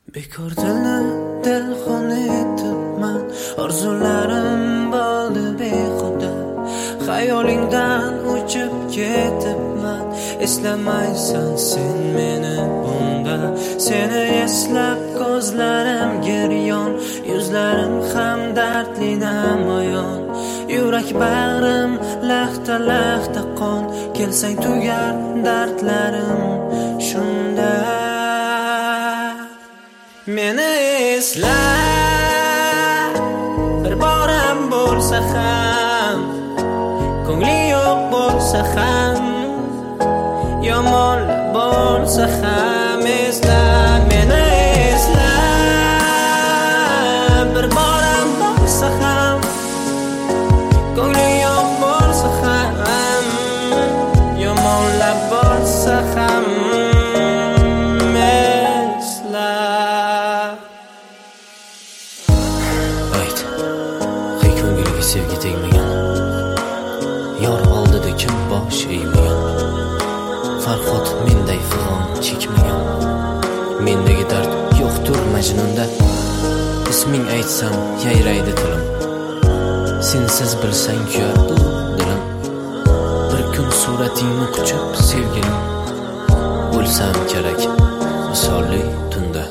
Bekor dilni dilxon etibman, orzularim bo'ldi behuda. Xayolingdan uchib ketibman, eslamaysan sen meni bunda. Seni eslab ko'zlarim giryon, yuzlarim ham dardli namoyon. Yurak bag'rim laxta laxta qon, kelsang tugar dardlarim shunda. Meni esla, bir boram bo'lsa ham, ko'ngli yo'q bo'lsa ham, yomon bo'lsa ham esla. Meni esla, bir boram bo'lsa ham, ko'ngli yo'q bo'lsa ham, yomonlab bo'lsa ham esla. Sevgi tegmagan, yor oldida kim bosh egmagan, Farhod menday fig'on chekmagan. Mendagi dard yo'qtur Majnunda, isming aytsam yayraydi tilim. Sensiz bilsang kuyardi dilim. Bir kun suratingni quchib sevgilim, o'lsam kerak misolli tunda.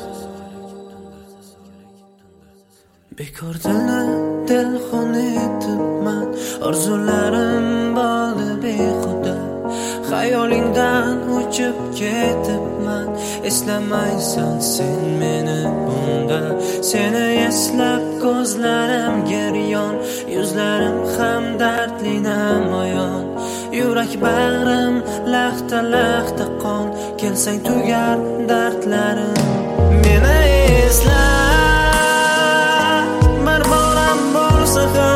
Bekor dilni dilxon etibman, orzularim bo'ldi behuda. Xayolingdan uchib ketibman, eslamaysan sen meni bunda. Seni eslab ko'zlarim giryon, yuzlarim ham dardli namoyon. Yurak bag'rim laxta laxta qon, kelsang tugar dardlarim. Meni esla, bir boram bo'lsa ham,